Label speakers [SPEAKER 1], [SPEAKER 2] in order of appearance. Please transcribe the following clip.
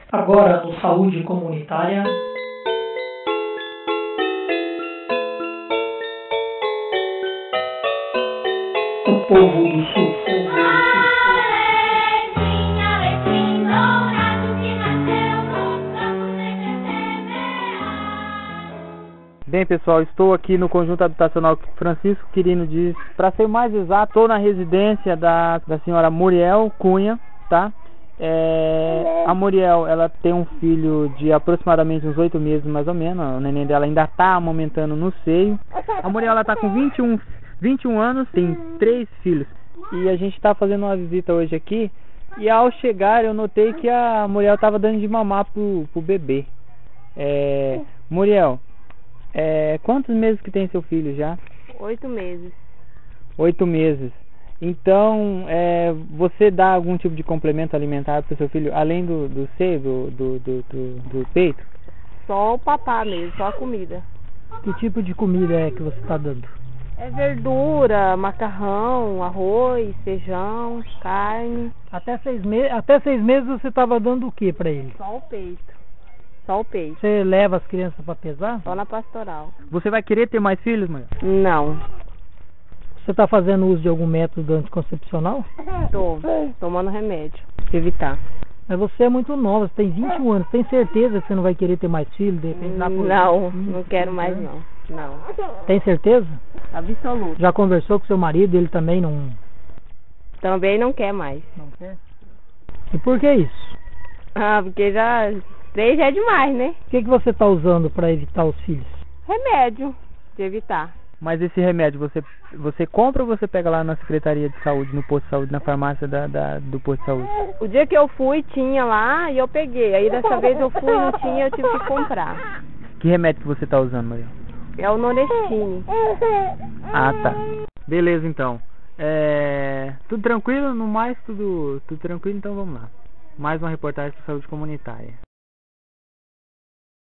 [SPEAKER 1] Agora no Saúde Comunitária. O povo do Sul.
[SPEAKER 2] Bem, pessoal, estou aqui no Conjunto Habitacional Francisco Quirino Dias. Para ser mais exato, estou na residência da senhora Muriel Cunha, tá? A Muriel, ela tem um filho de aproximadamente uns 8 meses, mais ou menos. O neném dela ainda está amamentando no seio. A Muriel, ela está com 21 anos, tem 3 filhos. E a gente está fazendo uma visita hoje aqui. E ao chegar, eu notei que a Muriel estava dando de mamar pro bebê. Muriel, quantos meses que tem seu filho já?
[SPEAKER 3] 8 meses.
[SPEAKER 2] 8 meses. Então, você dá algum tipo de complemento alimentar para o seu filho, além do seio, do peito?
[SPEAKER 3] Só o papá mesmo, só a comida.
[SPEAKER 1] Que tipo de comida é que você está dando?
[SPEAKER 3] É verdura, macarrão, arroz, feijão, carne.
[SPEAKER 1] Até 6 meses você estava dando o que para ele?
[SPEAKER 3] Só o peito. Só o peito.
[SPEAKER 1] Você leva as crianças para pesar?
[SPEAKER 3] Só na pastoral.
[SPEAKER 2] Você vai querer ter mais filhos, mãe?
[SPEAKER 3] Não.
[SPEAKER 1] Você está fazendo uso de algum método anticoncepcional?
[SPEAKER 3] Tô tomando remédio pra evitar.
[SPEAKER 1] Mas você é muito nova, você tem 21 anos. Tem certeza que você não vai querer ter mais filhos? De repente,
[SPEAKER 3] Não quero mais não. Não.
[SPEAKER 1] Tem certeza?
[SPEAKER 3] Absoluto.
[SPEAKER 1] Já conversou com seu marido? Ele também não...
[SPEAKER 3] Também não quer mais.
[SPEAKER 1] Não quer? E por que isso?
[SPEAKER 3] Porque 3 já é demais, né?
[SPEAKER 1] O que você está usando para evitar os filhos?
[SPEAKER 3] Remédio de evitar.
[SPEAKER 2] Mas esse remédio você compra ou você pega lá na Secretaria de Saúde, no posto de saúde, na farmácia do posto de saúde?
[SPEAKER 3] O dia que eu fui tinha lá e eu peguei. Aí dessa vez eu fui e não tinha, eu tive que comprar.
[SPEAKER 2] Que remédio que você está usando, Maria?
[SPEAKER 3] É o Norestine.
[SPEAKER 2] Ah, tá. Beleza, então. Tudo tranquilo? No mais, tudo tranquilo? Então vamos lá. Mais uma reportagem sobre saúde comunitária.